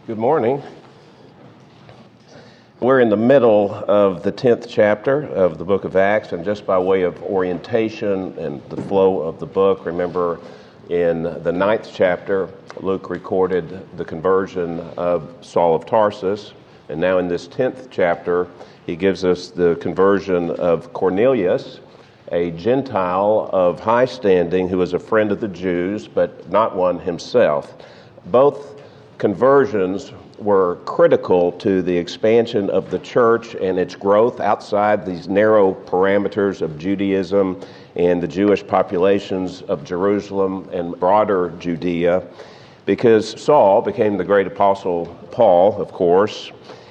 Good morning. We're in the middle of the 10th chapter of the book of Acts, and just by way of orientation and the flow of the book, remember in the 9th chapter, Luke recorded the conversion of Saul of Tarsus, and now in this 10th chapter, he gives us the conversion of Cornelius, a Gentile of high standing who was a friend of the Jews, but not one himself. Both conversions were critical to the expansion of the church and its growth outside these narrow parameters of Judaism and the Jewish populations of Jerusalem and broader Judea, because Saul became the great apostle Paul, of course,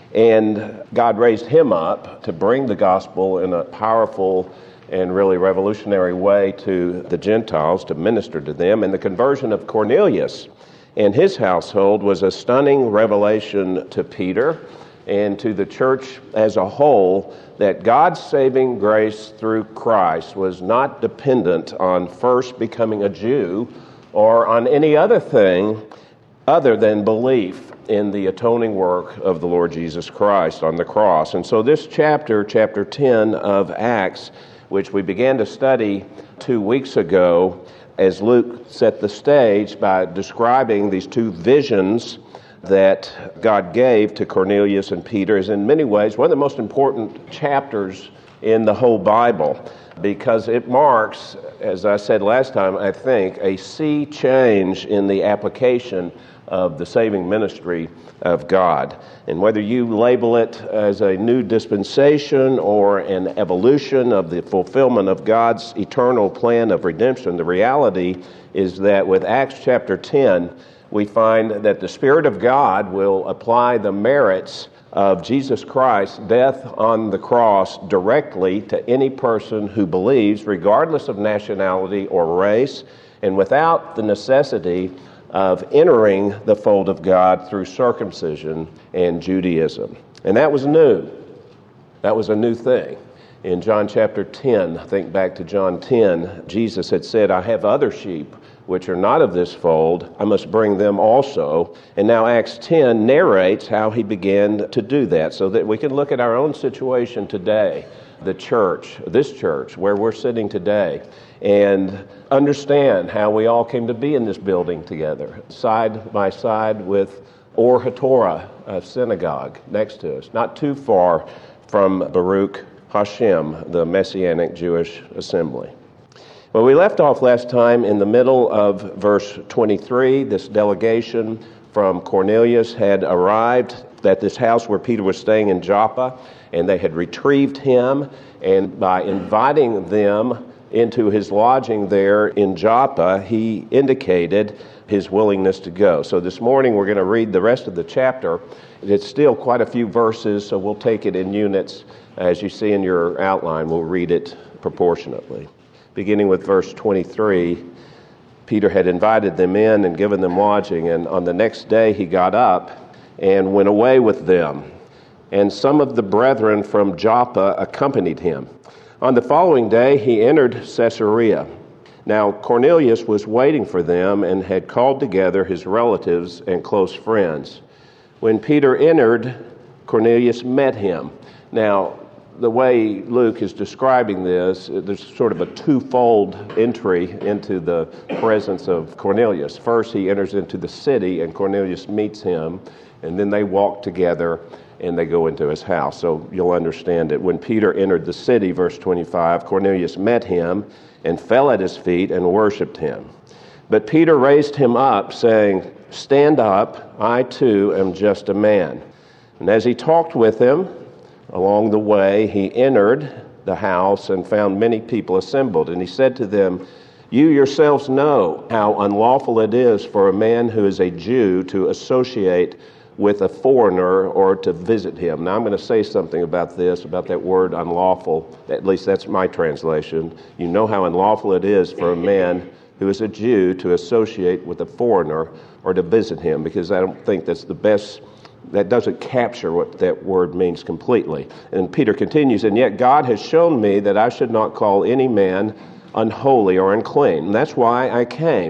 and God raised him up to bring the gospel in a powerful and really revolutionary way to the Gentiles, to minister to them. And the conversion of Cornelius and his household was a stunning revelation to Peter and to the church as a whole that God's saving grace through Christ was not dependent on first becoming a Jew or on any other thing other than belief in the atoning work of the Lord Jesus Christ on the cross. And so this chapter 10 of Acts, which we began to study 2 weeks ago, as Luke set the stage by describing these two visions that God gave to Cornelius and Peter, is in many ways one of the most important chapters in the whole Bible, because it marks, as I said last time, I think, a sea change in the application of the saving ministry of God. And whether you label it as a new dispensation or an evolution of the fulfillment of God's eternal plan of redemption, the reality is that with Acts chapter 10, we find that the Spirit of God will apply the merits of Jesus Christ's death on the cross directly to any person who believes, regardless of nationality or race, and without the necessity of entering the fold of God through circumcision and Judaism. And that was new. That was a new thing. In John chapter 10, think back to John 10, Jesus had said, "I have other sheep which are not of this fold. I must bring them also." And now Acts 10 narrates how he began to do that so that we can look at our own situation today, the church, this church, where we're sitting today, and understand how we all came to be in this building together, side by side with Or HaTorah, a synagogue next to us, not too far from Baruch Hashem, the Messianic Jewish assembly. Well, we left off last time in the middle of verse 23. This delegation from Cornelius had arrived at this house where Peter was staying in Joppa, and they had retrieved him, and by inviting them into his lodging there in Joppa, he indicated his willingness to go. So this morning we're going to read the rest of the chapter. It's still quite a few verses, so we'll take it in units. As you see in your outline, we'll read it proportionately. Beginning with verse 23, Peter had invited them in and given them lodging, and on the next day he got up and went away with them. And some of the brethren from Joppa accompanied him. On the following day, he entered Caesarea. Now Cornelius was waiting for them and had called together his relatives and close friends. When Peter entered, Cornelius met him. Now, the way Luke is describing this, there's sort of a twofold entry into the presence of Cornelius. First, he enters into the city, and Cornelius meets him, and then they walk together and they go into his house. So you'll understand it. When Peter entered the city, verse 25, Cornelius met him and fell at his feet and worshipped him. But Peter raised him up, saying, "Stand up, I too am just a man." And as he talked with him along the way, he entered the house and found many people assembled. And he said to them, "You yourselves know how unlawful it is for a man who is a Jew to associate with a foreigner or to visit him." Now I'm going to say something about this, about that word unlawful. At least that's my translation. You know how unlawful it is for a man who is a Jew to associate with a foreigner or to visit him, because I don't think that's the best, that doesn't capture what that word means completely. And Peter continues, "And yet God has shown me that I should not call any man unholy or unclean. And that's why I came.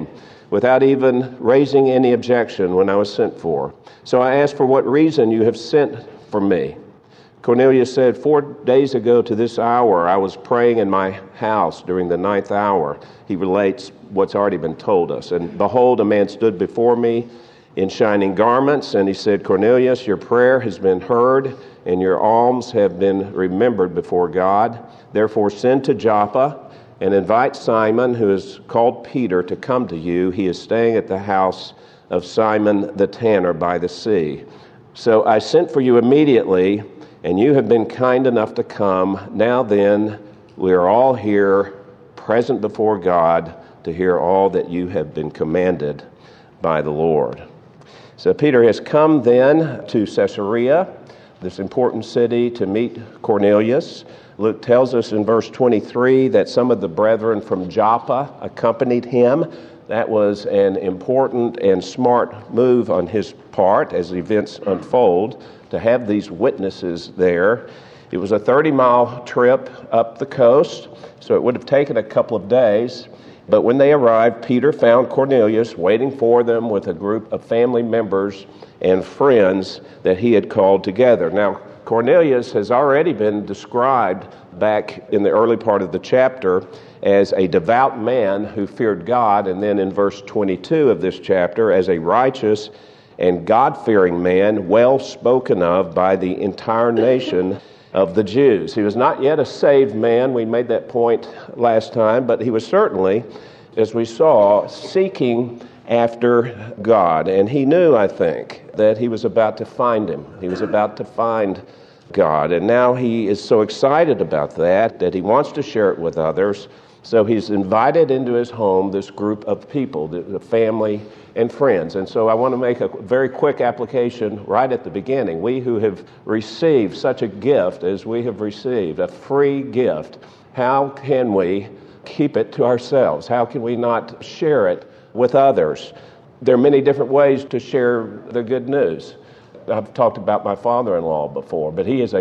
without even raising any objection when I was sent for. So I asked, for what reason you have sent for me? Cornelius said, 4 days ago to this hour, I was praying in my house during the 9th hour. He relates what's already been told us. And behold, a man stood before me in shining garments, and he said, Cornelius, your prayer has been heard, and your alms have been remembered before God. Therefore send to Joppa and invite Simon, who is called Peter, to come to you. He is staying at the house of Simon the tanner by the sea. So I sent for you immediately, and you have been kind enough to come. Now then, we are all here, present before God, to hear all that you have been commanded by the Lord. So Peter has come then to Caesarea, this important city, to meet Cornelius. Luke tells us in verse 23 that some of the brethren from Joppa accompanied him. That was an important and smart move on his part as events unfold, to have these witnesses there. It was a 30-mile trip up the coast, so it would have taken a couple of days. But when they arrived, Peter found Cornelius waiting for them with a group of family members and friends that he had called together. Now, Cornelius has already been described back in the early part of the chapter as a devout man who feared God, and then in verse 22 of this chapter as a righteous and God-fearing man, well spoken of by the entire nation of the Jews. He was not yet a saved man. We made that point last time, but he was certainly, as we saw, seeking after God. And he knew, I think, that he was about to find him. He was about to find God. And now he is so excited about that he wants to share it with others. So he's invited into his home this group of people, the family and friends. And so I want to make a very quick application right at the beginning. We who have received such a gift as we have received, a free gift, how can we keep it to ourselves? How can we not share it with others? There are many different ways to share the good news. I've talked about my father-in-law before, but he has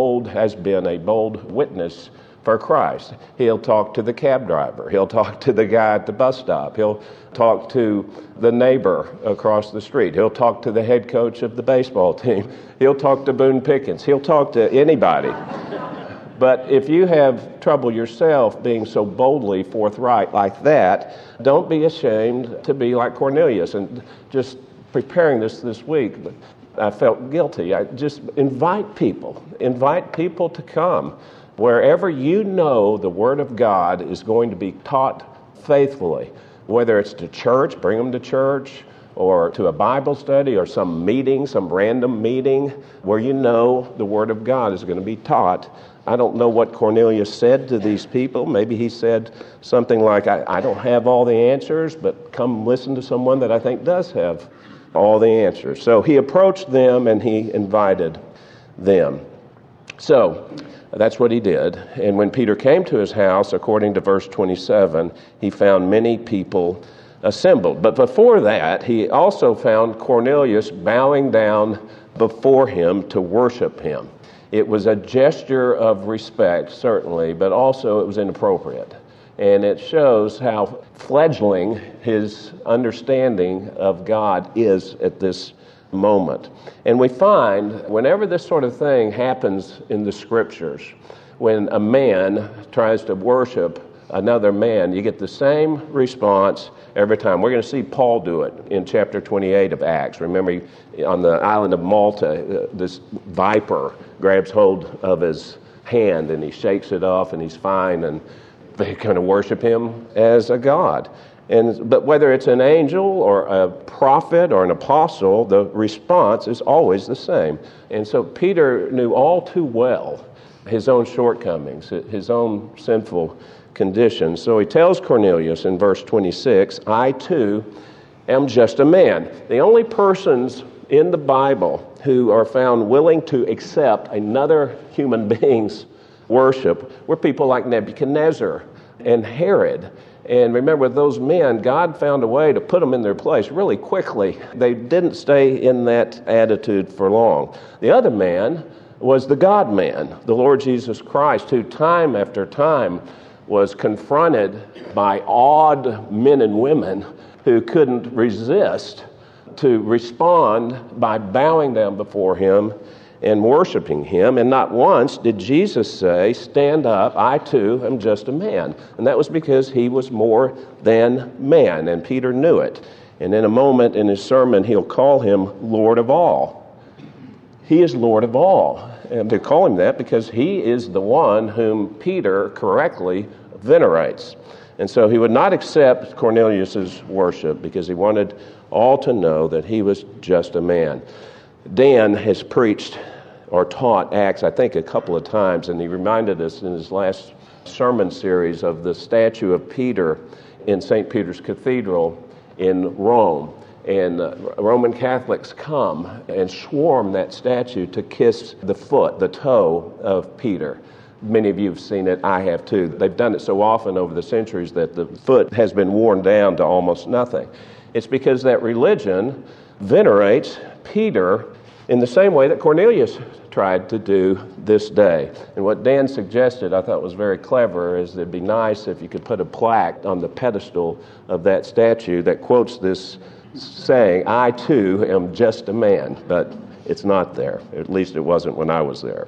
been a bold witness for Christ. He'll talk to the cab driver. He'll talk to the guy at the bus stop. He'll talk to the neighbor across the street. He'll talk to the head coach of the baseball team. He'll talk to Boone Pickens. He'll talk to anybody. But if you have trouble yourself being so boldly forthright like that, don't be ashamed to be like Cornelius. And just preparing this week, I felt guilty. I just invite people to come. Wherever you know the Word of God is going to be taught faithfully, whether it's to church, bring them to church, or to a Bible study, or some meeting, some random meeting, where you know the Word of God is going to be taught. I don't know what Cornelius said to these people. Maybe he said something like, I don't have all the answers, but come listen to someone that I think does have all the answers. So he approached them and he invited them. So that's what he did. And when Peter came to his house, according to verse 27, he found many people assembled. But before that, he also found Cornelius bowing down before him to worship him. It was a gesture of respect, certainly, but also it was inappropriate. And it shows how fledgling his understanding of God is at this moment. And we find whenever this sort of thing happens in the Scriptures, when a man tries to worship another man, you get the same response every time. We're going to see Paul do it in chapter 28 of Acts. Remember, on the island of Malta, this viper grabs hold of his hand and he shakes it off and he's fine, and they kind of worship him as a god. But whether it's an angel or a prophet or an apostle, the response is always the same. And so Peter knew all too well his own shortcomings, his own sinful condition. So he tells Cornelius in verse 26, I too am just a man. The only persons in the Bible who are found willing to accept another human being's worship were people like Nebuchadnezzar and Herod. And remember, those men, God found a way to put them in their place really quickly. They didn't stay in that attitude for long. The other man was the God-man, the Lord Jesus Christ, who time after time was confronted by awed men and women who couldn't resist to respond by bowing down before him and worshiping him. And not once did Jesus say, "Stand up, I too am just a man." And that was because he was more than man, and Peter knew it. And in a moment in his sermon, he'll call him Lord of all. He is Lord of all. And they call him that because he is the one whom Peter correctly venerates. And so he would not accept Cornelius' worship because he wanted all to know that he was just a man. Dan has preached or taught Acts, I think, a couple of times, and he reminded us in his last sermon series of the statue of Peter in St. Peter's Cathedral in Rome. And Roman Catholics come and swarm that statue to kiss the foot, the toe of Peter. Many of you have seen it. I have too. They've done it so often over the centuries that the foot has been worn down to almost nothing. It's because that religion venerates Peter in the same way that Cornelius tried to do this day. And what Dan suggested, I thought was very clever, is it'd be nice if you could put a plaque on the pedestal of that statue that quotes this saying, "I too am just a man," but it's not there. At least it wasn't when I was there.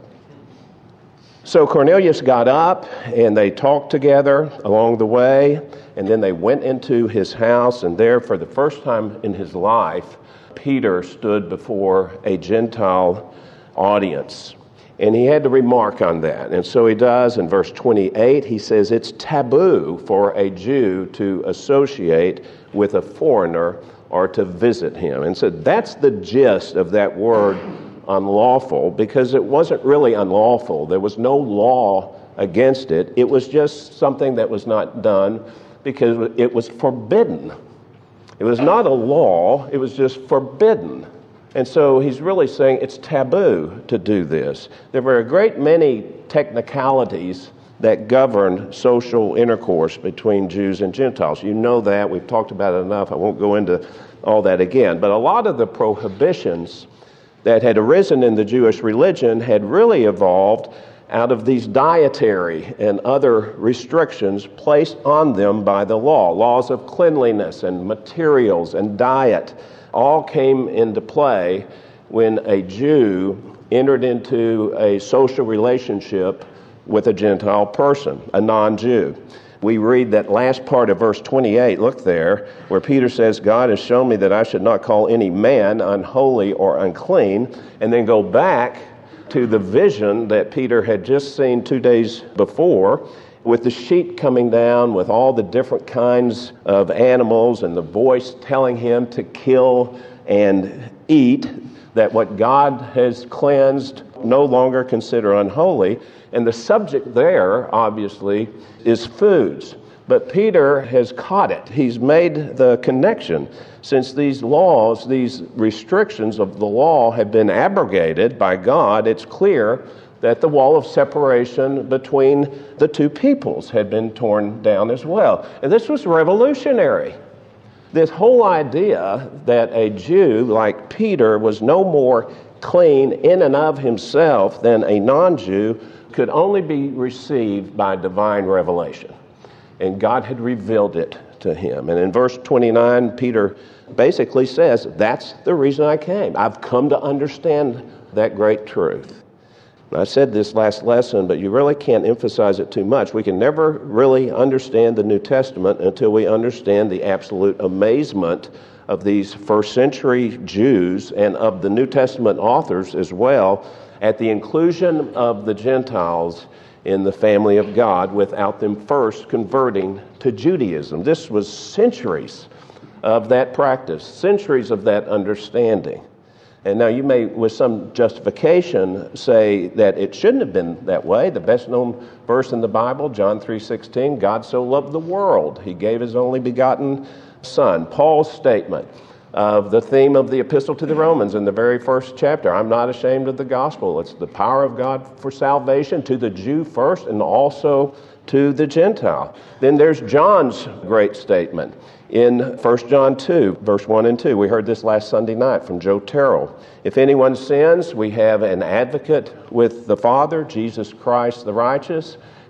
So Cornelius got up, and they talked together along the way, and then they went into his house, and there, for the first time in his life, Peter stood before a Gentile audience. And he had to remark on that. And so he does in verse 28. He says it's taboo for a Jew to associate with a foreigner or to visit him. And so that's the gist of that word unlawful, because it wasn't really unlawful. There was no law against it. It was just something that was not done because it was forbidden. It was not a law, it was just forbidden. And so he's really saying it's taboo to do this. There were a great many technicalities that govern social intercourse between Jews and Gentiles. You know that. We've talked about it enough. I won't go into all that again. But a lot of the prohibitions that had arisen in the Jewish religion had really evolved out of these dietary and other restrictions placed on them by the law. Laws of cleanliness and materials and diet all came into play when a Jew entered into a social relationship with a Gentile person, a non-Jew. We read that last part of verse 28, look there, where Peter says, "God has shown me that I should not call any man unholy or unclean," and then go back to the vision that Peter had just seen 2 days before, with the sheet coming down with all the different kinds of animals and the voice telling him to kill and eat, that what God has cleansed no longer consider unholy. And the subject there, obviously, is foods. But Peter has caught it. He's made the connection. Since these laws, these restrictions of the law have been abrogated by God, it's clear that the wall of separation between the two peoples had been torn down as well. And this was revolutionary. This whole idea that a Jew like Peter was no more clean in and of himself than a non-Jew could only be received by divine revelation. And God had revealed it to him. And in verse 29, Peter basically says, that's the reason I came. I've come to understand that great truth. I said this last lesson, but you really can't emphasize it too much. We can never really understand the New Testament until we understand the absolute amazement of these first century Jews and of the New Testament authors as well at the inclusion of the Gentiles in the family of God without them first converting to Judaism. This was centuries of that practice, centuries of that understanding. And now you may, with some justification, say that it shouldn't have been that way. The best known verse in the Bible, John 3:16, God so loved the world, he gave his only begotten Son. Paul's statement of the theme of the Epistle to the Romans in the very first chapter, I'm not ashamed of the gospel. It's the power of God for salvation to the Jew first and also to the Gentile. Then there's John's great statement in 1 John 2, verse 1 and 2. We heard this last Sunday night from Joe Terrell. If anyone sins, we have an advocate with the Father, Jesus Christ the righteous.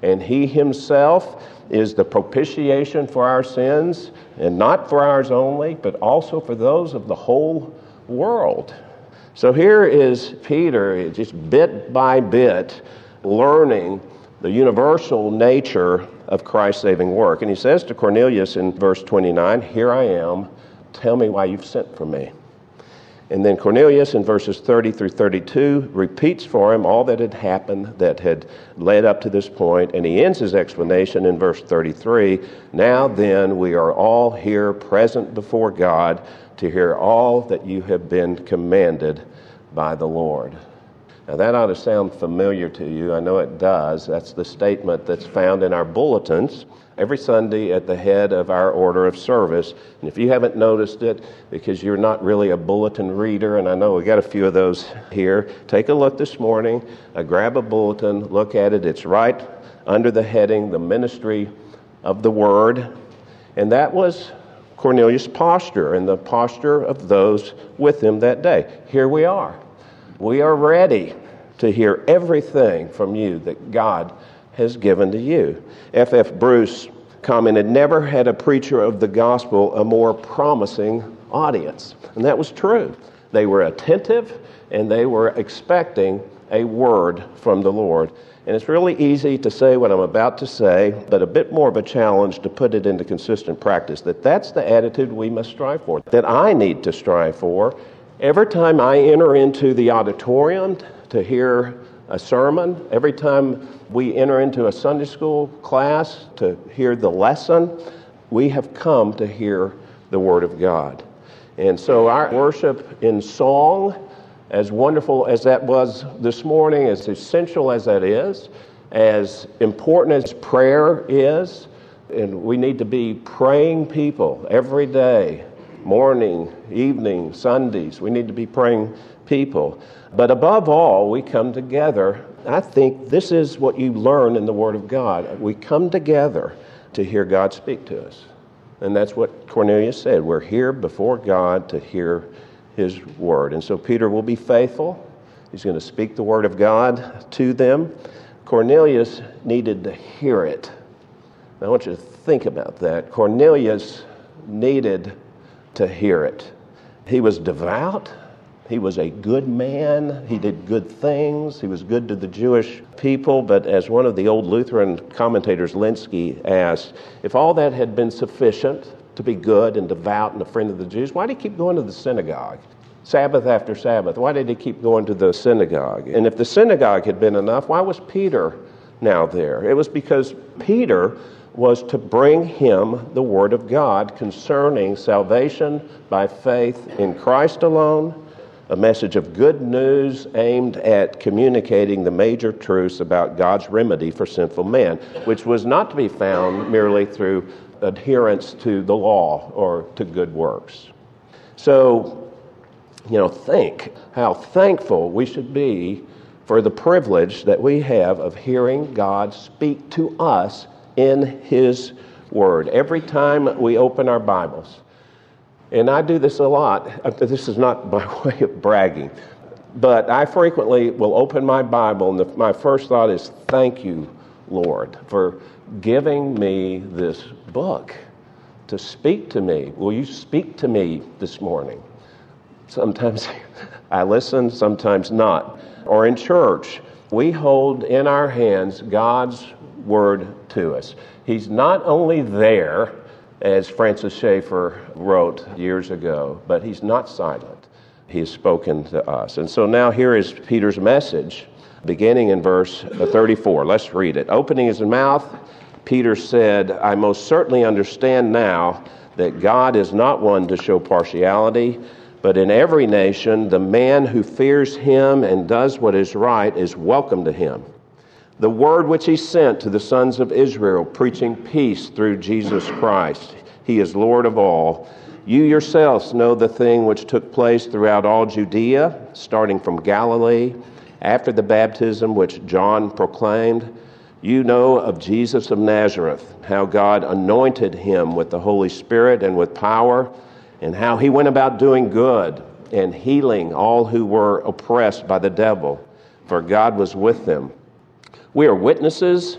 and he himself is the propitiation for our sins, and not for ours only, but also for those of the whole world. So here is Peter, just bit by bit, learning the universal nature of Christ's saving work. And he says to Cornelius in verse 29, "Here I am, tell me why you've sent for me." And then Cornelius in verses 30 through 32 repeats for him all that had happened that had led up to this point, and he ends his explanation in verse 33, "Now then we are all here present before God to hear all that you have been commanded by the Lord." Now that ought to sound familiar to you. I know it does. That's the statement that's found in our bulletins every Sunday at the head of our order of service. And if you haven't noticed it, because you're not really a bulletin reader, and I know we got a few of those here, take a look this morning, grab a bulletin, look at it. It's right under the heading, the ministry of the word. And that was Cornelius' posture and the posture of those with him that day. Here we are. We are ready to hear everything from you that God has given to you. F.F. Bruce commented, "Never had a preacher of the gospel a more promising audience." And that was true. They were attentive and they were expecting a word from the Lord. And it's really easy to say what I'm about to say, but a bit more of a challenge to put it into consistent practice, that's the attitude we must strive for, that I need to strive for. Every time I enter into the auditorium to hear a sermon, every time we enter into a Sunday school class to hear the lesson, we have come to hear the Word of God. And so our worship in song, as wonderful as that was this morning, as essential as that is, as important as prayer is, and we need to be praying people every day, morning, evening, Sundays. We need to be praying people. But above all, we come together. I think this is what you learn in the Word of God. We come together to hear God speak to us. And that's what Cornelius said. We're here before God to hear His Word. And so Peter will be faithful. He's going to speak the Word of God to them. Cornelius needed to hear it. I want you to think about that. Cornelius needed to hear it. He was devout. He was a good man. He did good things. He was good to the Jewish people. But as one of the old Lutheran commentators, Linsky, asked, if all that had been sufficient to be good and devout and a friend of the Jews, why did he keep going to the synagogue? Sabbath after Sabbath, why did he keep going to the synagogue? And if the synagogue had been enough, why was Peter now there? It was because Peter was to bring him the Word of God concerning salvation by faith in Christ alone, a message of good news aimed at communicating the major truths about God's remedy for sinful man, which was not to be found merely through adherence to the law or to good works. So, think how thankful we should be for the privilege that we have of hearing God speak to us in His Word every time we open our Bibles. And I do this a lot. This is not by way of bragging, but I frequently will open my Bible and my first thought is, thank you, Lord, for giving me this book to speak to me. Will you speak to me this morning? Sometimes I listen, sometimes not. Or in church, we hold in our hands God's Word to us. He's not only there, as Francis Schaeffer wrote years ago, but He's not silent. He has spoken to us. And so now here is Peter's message, beginning in verse 34. Let's read it. Opening his mouth, Peter said, I most certainly understand now that God is not one to show partiality, but in every nation, the man who fears Him and does what is right is welcome to Him. The word which He sent to the sons of Israel, preaching peace through Jesus Christ. He is Lord of all. You yourselves know the thing which took place throughout all Judea, starting from Galilee, after the baptism which John proclaimed. You know of Jesus of Nazareth, how God anointed Him with the Holy Spirit and with power, and how He went about doing good and healing all who were oppressed by the devil, for God was with them. We are witnesses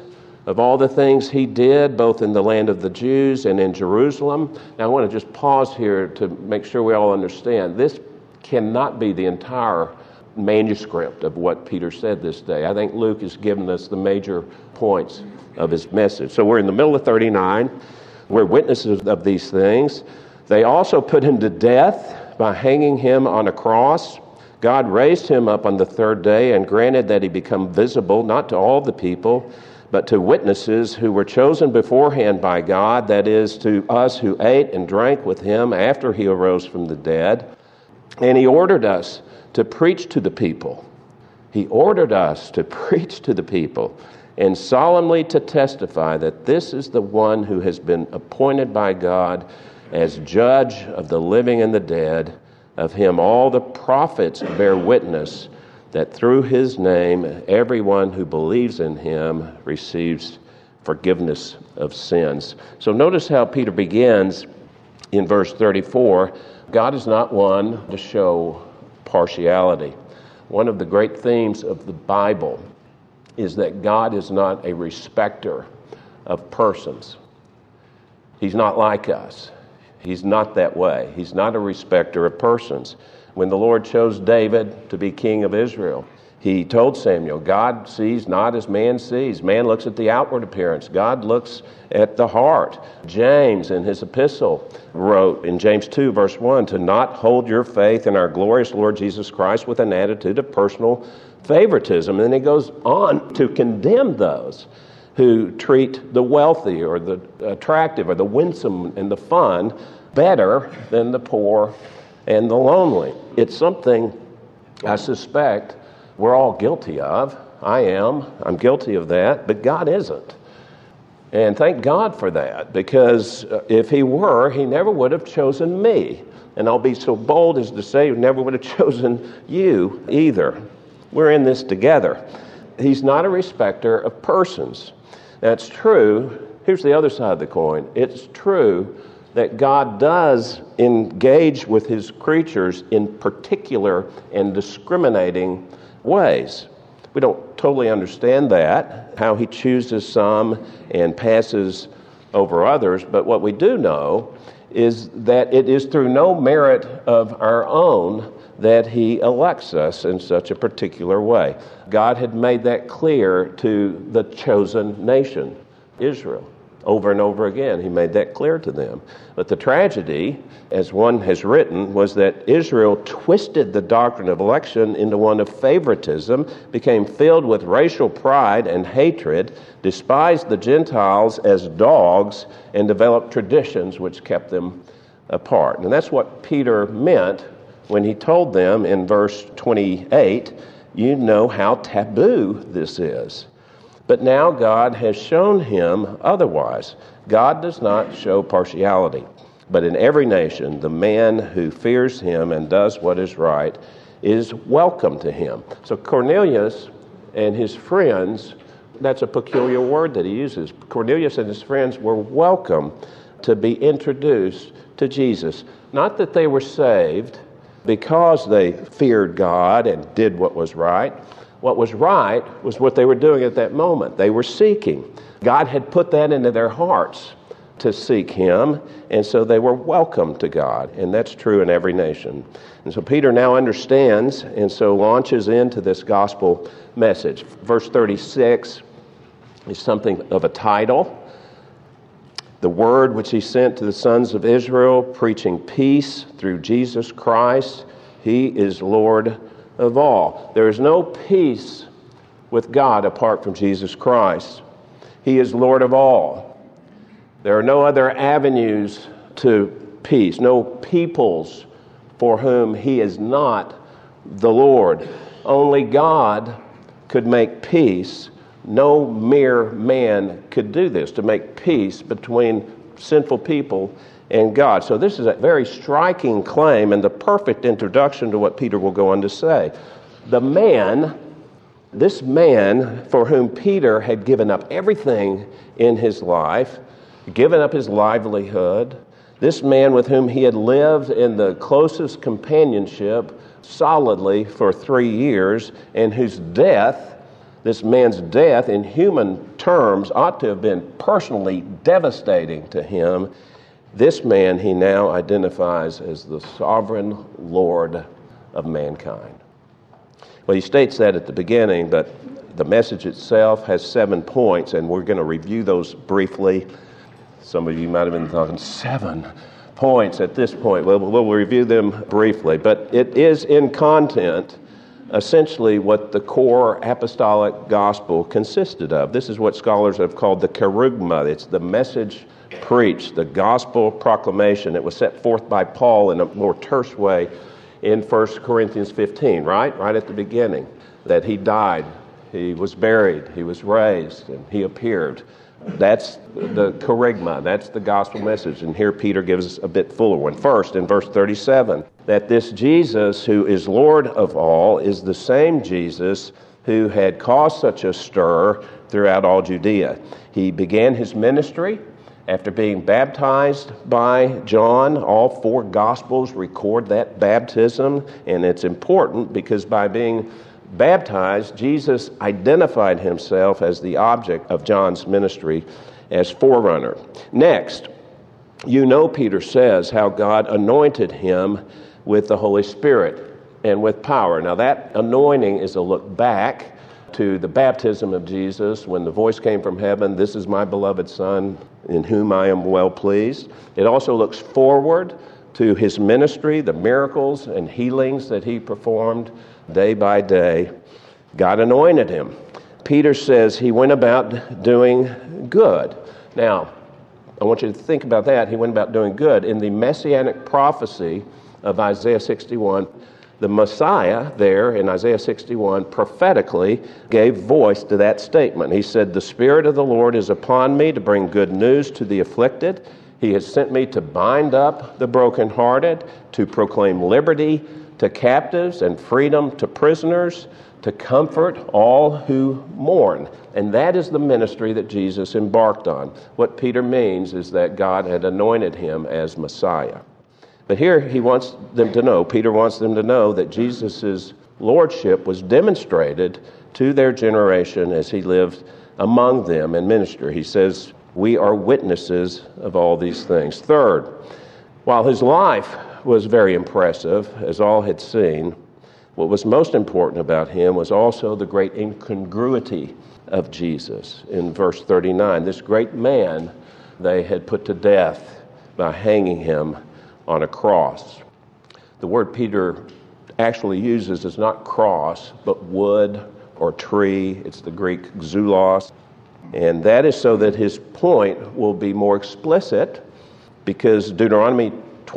of all the things he did, both in the land of the Jews and in Jerusalem. Now, I want to just pause here to make sure we all understand. This cannot be the entire manuscript of what Peter said this day. I think Luke has given us the major points of his message. So we're in the middle of 39. We're witnesses of these things. They also put him to death by hanging him on a cross. God raised him up on the third day and granted that he become visible, not to all the people, but to witnesses who were chosen beforehand by God, that is, to us who ate and drank with him after he arose from the dead. And he ordered us to preach to the people. He ordered us to preach to the people and solemnly to testify that this is the one who has been appointed by God as judge of the living and the dead. Of him all the prophets bear witness that through his name everyone who believes in him receives forgiveness of sins. So notice how Peter begins in verse 34. God is not one to show partiality. One of the great themes of the Bible is that God is not a respecter of persons. He's not like us. He's not that way. He's not a respecter of persons. When the Lord chose David to be king of Israel, he told Samuel, God sees not as man sees. Man looks at the outward appearance. God looks at the heart. James, in his epistle, wrote in James 2, verse 1, to not hold your faith in our glorious Lord Jesus Christ with an attitude of personal favoritism. And then he goes on to condemn those who treat the wealthy or the attractive or the winsome and the fun better than the poor and the lonely. It's something I suspect we're all guilty of. I am. I'm guilty of that, but God isn't. And thank God for that, because if he were, he never would have chosen me. And I'll be so bold as to say he never would have chosen you either. We're in this together. He's not a respecter of persons. That's true. Here's the other side of the coin. It's true that God does engage with his creatures in particular and discriminating ways. We don't totally understand that, how he chooses some and passes over others, but what we do know is that it is through no merit of our own that he elects us in such a particular way. God had made that clear to the chosen nation, Israel. Over and over again, he made that clear to them. But the tragedy, as one has written, was that Israel twisted the doctrine of election into one of favoritism, became filled with racial pride and hatred, despised the Gentiles as dogs, and developed traditions which kept them apart. And that's what Peter meant when he told them in verse 28, you know how taboo this is. But now God has shown him otherwise. God does not show partiality, but in every nation, the man who fears him and does what is right is welcome to him. So Cornelius and his friends, that's a peculiar word that he uses. Cornelius and his friends were welcome to be introduced to Jesus. Not that they were saved because they feared God and did what was right. What was right was what they were doing at that moment. They were seeking. God had put that into their hearts to seek him, and so they were welcome to God, and that's true in every nation. And so Peter now understands, and so launches into this gospel message. Verse 36 is something of a title. The word which he sent to the sons of Israel, preaching peace through Jesus Christ. He is Lord of all. There is no peace with God apart from Jesus Christ. He is Lord of all. There are no other avenues to peace, no peoples for whom he is not the Lord. Only God could make peace. No mere man could do this, to make peace between sinful people and God. So this is a very striking claim and the perfect introduction to what Peter will go on to say. This man for whom Peter had given up everything in his life, given up his livelihood, this man with whom he had lived in the closest companionship solidly for 3 years, and whose death This man's death in human terms ought to have been personally devastating to him. This man he now identifies as the sovereign Lord of mankind. Well, he states that at the beginning, but the message itself has 7 points, and we're going to review those briefly. Some of you might have been thinking, 7 points at this point. Well, we'll review them briefly, but it is in content essentially what the core apostolic gospel consisted of. This is what scholars have called the kerygma. It's the message preached, the gospel proclamation. It was set forth by Paul in a more terse way in 1 Corinthians 15, right at the beginning, that he died, he was buried, he was raised, and he appeared. That's the kerygma, that's the gospel message. And here Peter gives us a bit fuller one. First, in verse 37, that this Jesus who is Lord of all is the same Jesus who had caused such a stir throughout all Judea. He began his ministry after being baptized by John. All 4 Gospels record that baptism, and it's important because by being baptized, Jesus identified himself as the object of John's ministry as forerunner. Next, Peter says how God anointed him with the Holy Spirit and with power. Now that anointing is a look back to the baptism of Jesus when the voice came from heaven, "This is my beloved Son, in whom I am well pleased." It also looks forward to his ministry, the miracles and healings that he performed day by day. God anointed him. Peter says he went about doing good. Now, I want you to think about that. He went about doing good. In the messianic prophecy of Isaiah 61, the Messiah there in Isaiah 61 prophetically gave voice to that statement. He said, "The Spirit of the Lord is upon me to bring good news to the afflicted. He has sent me to bind up the brokenhearted, to proclaim liberty to captives and freedom to prisoners, to comfort all who mourn." And that is the ministry that Jesus embarked on. What Peter means is that God had anointed him as Messiah. But here Peter wants them to know that Jesus' lordship was demonstrated to their generation as he lived among them in ministry. He says, "We are witnesses of all these things." Third, while his life was very impressive, as all had seen, what was most important about him was also the great incongruity of Jesus. In verse 39, this great man they had put to death by hanging him on a cross. The word Peter actually uses is not cross, but wood or tree. It's the Greek xylos. And that is so that his point will be more explicit, because Deuteronomy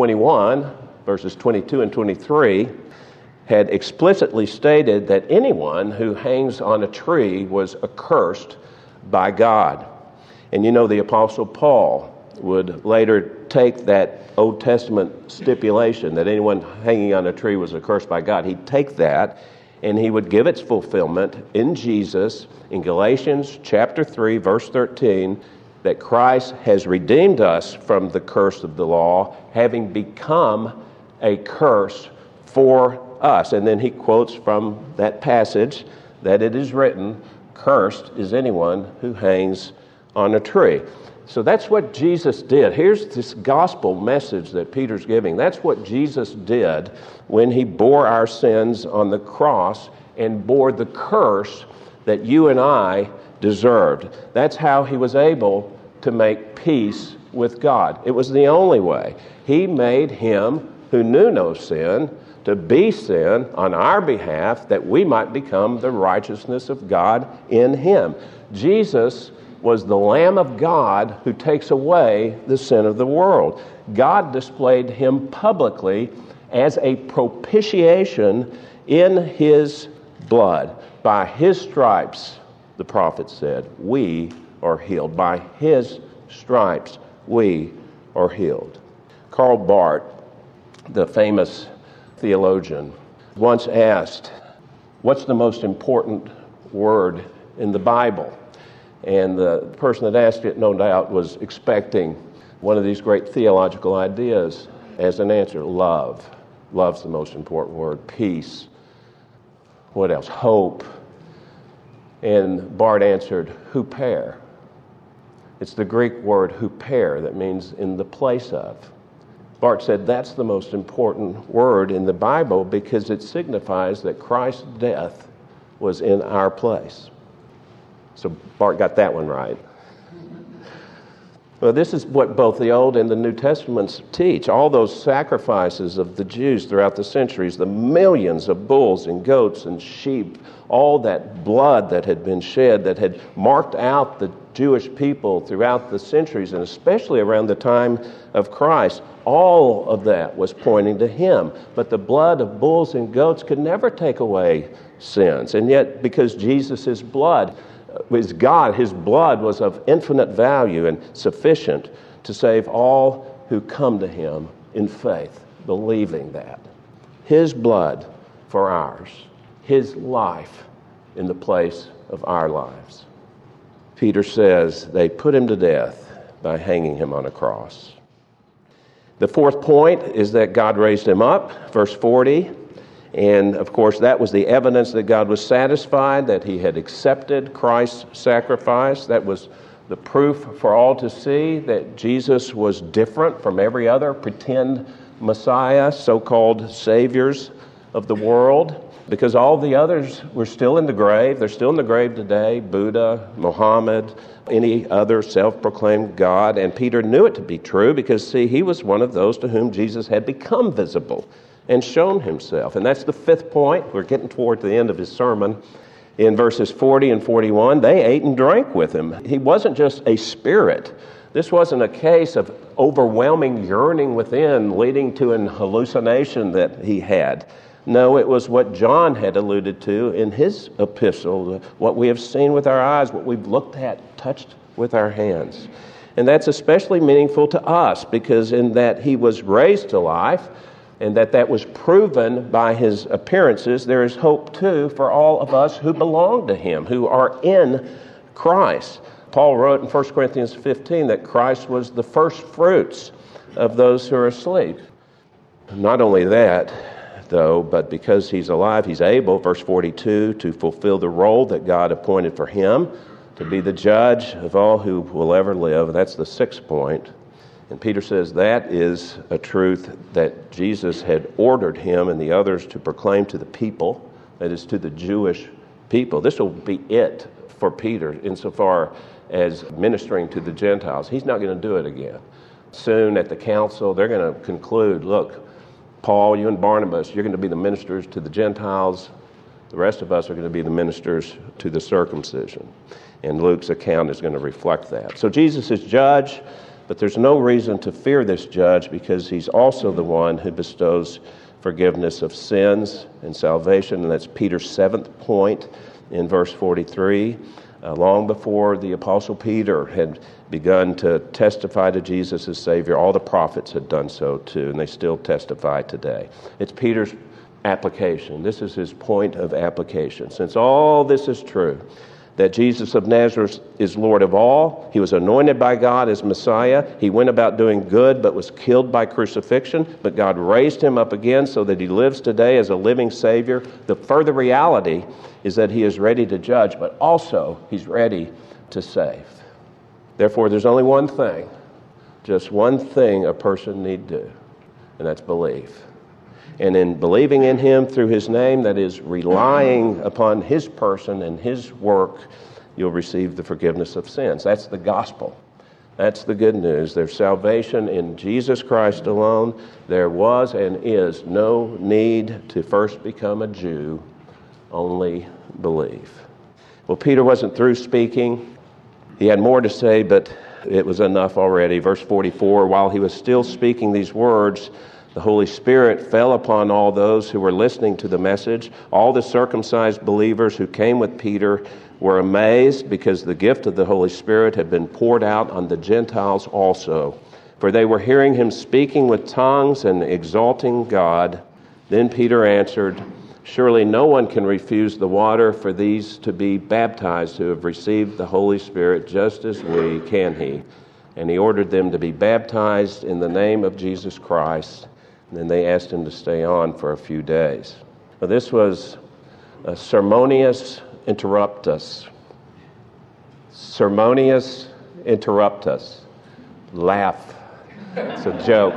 21, verses 22 and 23, had explicitly stated that anyone who hangs on a tree was accursed by God. And the Apostle Paul would later take that Old Testament stipulation that anyone hanging on a tree was accursed by God. He'd take that and he would give its fulfillment in Jesus in Galatians chapter 3, verse 13, that Christ has redeemed us from the curse of the law, having become a curse for us. And then he quotes from that passage that it is written, "Cursed is anyone who hangs on a tree." So that's what Jesus did. Here's this gospel message that Peter's giving. That's what Jesus did when he bore our sins on the cross and bore the curse that you and I deserved. That's how he was able to make peace with God. It was the only way. He made him who knew no sin to be sin on our behalf, that we might become the righteousness of God in him. Jesus was the Lamb of God who takes away the sin of the world. God displayed him publicly as a propitiation in his blood. By his stripes, the prophet said, we are healed. By his stripes, we are healed. Karl Barth, the famous theologian, once asked, what's the most important word in the Bible? And the person that asked it, no doubt, was expecting one of these great theological ideas as an answer. Love. Love's the most important word. Peace. What else? Hope. And Bart answered, huper. It's the Greek word huper that means in the place of. Bart said that's the most important word in the Bible because it signifies that Christ's death was in our place. So Bart got that one right. Well, this is what both the Old and the New Testaments teach. All those sacrifices of the Jews throughout the centuries, the millions of bulls and goats and sheep, all that blood that had been shed that had marked out the Jewish people throughout the centuries, and especially around the time of Christ, all of that was pointing to Him. But the blood of bulls and goats could never take away sins. And yet, because Jesus' blood was God, His blood was of infinite value and sufficient to save all who come to Him in faith, believing that. His blood for ours, His life in the place of our lives. Peter says they put Him to death by hanging Him on a cross. The fourth point is that God raised Him up, verse 40. And, of course, that was the evidence that God was satisfied, that He had accepted Christ's sacrifice. That was the proof for all to see that Jesus was different from every other pretend Messiah, so-called saviors of the world, because all the others were still in the grave. They're still in the grave today, Buddha, Muhammad, any other self-proclaimed God. And Peter knew it to be true because, see, he was one of those to whom Jesus had become visible and shown Himself. And that's the fifth point. We're getting toward the end of His sermon. In verses 40 and 41, they ate and drank with Him. He wasn't just a spirit. This wasn't a case of overwhelming yearning within leading to an hallucination that he had. No, it was what John had alluded to in his epistle, what we have seen with our eyes, what we've looked at, touched with our hands. And that's especially meaningful to us because in that He was raised to life, and that was proven by His appearances, there is hope too for all of us who belong to Him, who are in Christ. Paul wrote in 1 Corinthians 15 that Christ was the first fruits of those who are asleep. Not only that, though, but because He's alive, He's able, verse 42, to fulfill the role that God appointed for Him, to be the judge of all who will ever live. That's the sixth point. And Peter says that is a truth that Jesus had ordered him and the others to proclaim to the people, that is, to the Jewish people. This will be it for Peter insofar as ministering to the Gentiles. He's not going to do it again. Soon at the council, they're going to conclude, look, Paul, you and Barnabas, you're going to be the ministers to the Gentiles. The rest of us are going to be the ministers to the circumcision. And Luke's account is going to reflect that. So Jesus is judge. But there's no reason to fear this judge because He's also the one who bestows forgiveness of sins and salvation. And that's Peter's seventh point in verse 43. Long before the Apostle Peter had begun to testify to Jesus as Savior, all the prophets had done so too, and they still testify today. It's Peter's application. This is his point of application. Since all this is true, that Jesus of Nazareth is Lord of all. He was anointed by God as Messiah. He went about doing good but was killed by crucifixion. But God raised Him up again so that He lives today as a living Savior. The further reality is that He is ready to judge, but also He's ready to save. Therefore, there's only one thing, just one thing a person need do, and that's believe. And in believing in Him through His name, that is, relying upon His person and His work, you'll receive the forgiveness of sins. That's the gospel. That's the good news. There's salvation in Jesus Christ alone. There was and is no need to first become a Jew, only believe. Well, Peter wasn't through speaking. He had more to say, but it was enough already. Verse 44, while he was still speaking these words, the Holy Spirit fell upon all those who were listening to the message. All the circumcised believers who came with Peter were amazed because the gift of the Holy Spirit had been poured out on the Gentiles also. For they were hearing him speaking with tongues and exalting God. Then Peter answered, surely no one can refuse the water for these to be baptized who have received the Holy Spirit just as we, can he? And he ordered them to be baptized in the name of Jesus Christ. And then they asked him to stay on for a few days. Now, this was a ceremonious interruptus. Sermonius interruptus. Laugh. It's a joke.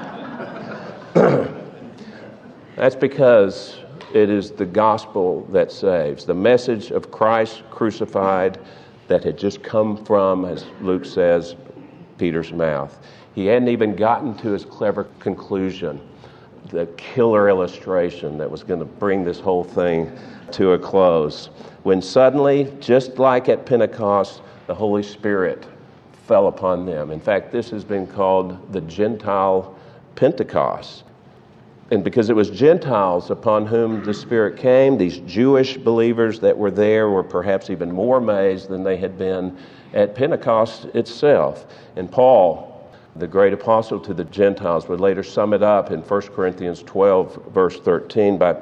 That's because it is the gospel that saves. The message of Christ crucified that had just come from, as Luke says, Peter's mouth. He hadn't even gotten to his clever conclusion, the killer illustration that was going to bring this whole thing to a close, when suddenly, just like at Pentecost, the Holy Spirit fell upon them. In fact, this has been called the Gentile Pentecost. And because it was Gentiles upon whom the Spirit came, these Jewish believers that were there were perhaps even more amazed than they had been at Pentecost itself. And Paul, the great apostle to the Gentiles, would later sum it up in 1 Corinthians 12, verse 13, by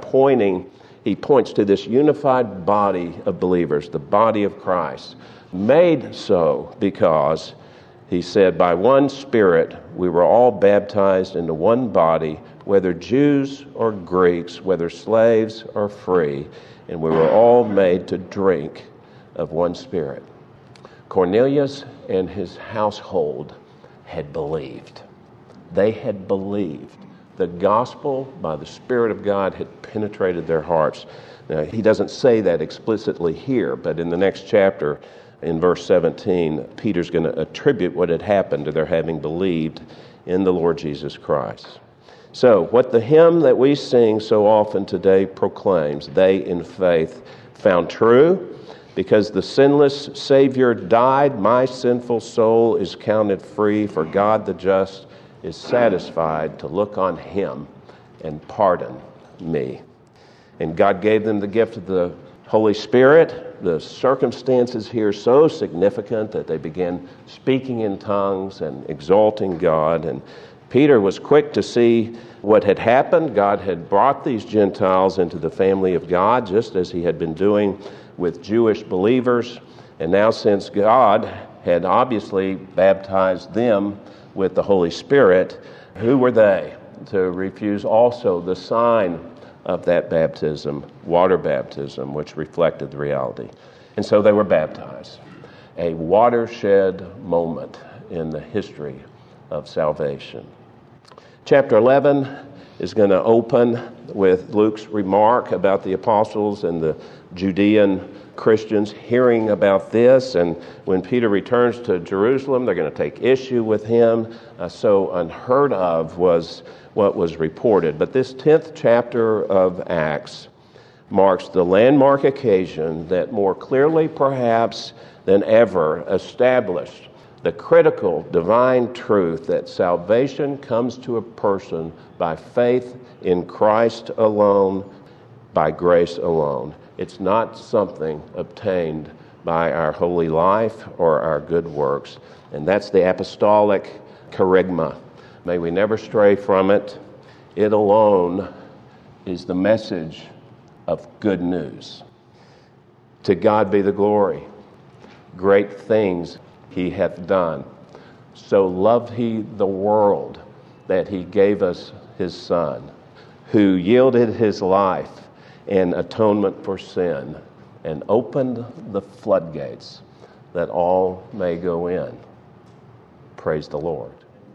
he points to this unified body of believers, the body of Christ, made so because, he said, by one Spirit we were all baptized into one body, whether Jews or Greeks, whether slaves or free, and we were all made to drink of one Spirit. Cornelius and his household had believed. They had believed. The gospel, by the Spirit of God, had penetrated their hearts. Now, he doesn't say that explicitly here, but in the next chapter, in verse 17, Peter's going to attribute what had happened to their having believed in the Lord Jesus Christ. So, what the hymn that we sing so often today proclaims, they in faith found true, because the sinless Savior died, my sinful soul is counted free, for God the just is satisfied to look on him and pardon me. And God gave them the gift of the Holy Spirit. The circumstances here so significant that they began speaking in tongues and exalting God. And Peter was quick to see what had happened. God had brought these Gentiles into the family of God, just as he had been doing with Jewish believers. And now, since God had obviously baptized them with the Holy Spirit, who were they to refuse also the sign of that baptism, water baptism, which reflected the reality? And so they were baptized. A watershed moment in the history of salvation. Chapter 11 is going to open with Luke's remark about the apostles and the Judean Christians hearing about this. And when Peter returns to Jerusalem, they're going to take issue with him. So unheard of was what was reported. But this 10th chapter of Acts marks the landmark occasion that more clearly perhaps than ever established the critical divine truth that salvation comes to a person by faith in Christ alone, by grace alone. It's not something obtained by our holy life or our good works. And that's the apostolic kerygma. May we never stray from it. It alone is the message of good news. To God be the glory. Great things he hath done. So loved he the world that he gave us his Son, who yielded his life in atonement for sin and opened the floodgates that all may go in. Praise the Lord.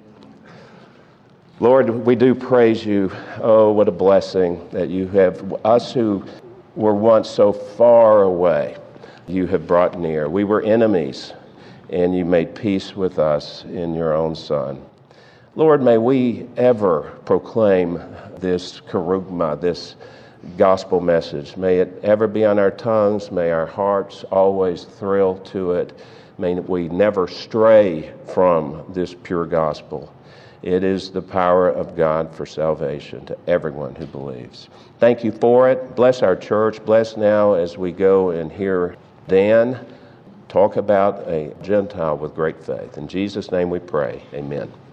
Lord, we do praise you. Oh, what a blessing that you have us who were once so far away, you have brought near. We were enemies, and you made peace with us in your own Son. Lord, may we ever proclaim this kerygma, this gospel message. May it ever be on our tongues. May our hearts always thrill to it. May we never stray from this pure gospel. It is the power of God for salvation to everyone who believes. Thank you for it. Bless our church. Bless now as we go and hear Dan talk about a Gentile with great faith. In Jesus' name we pray. Amen.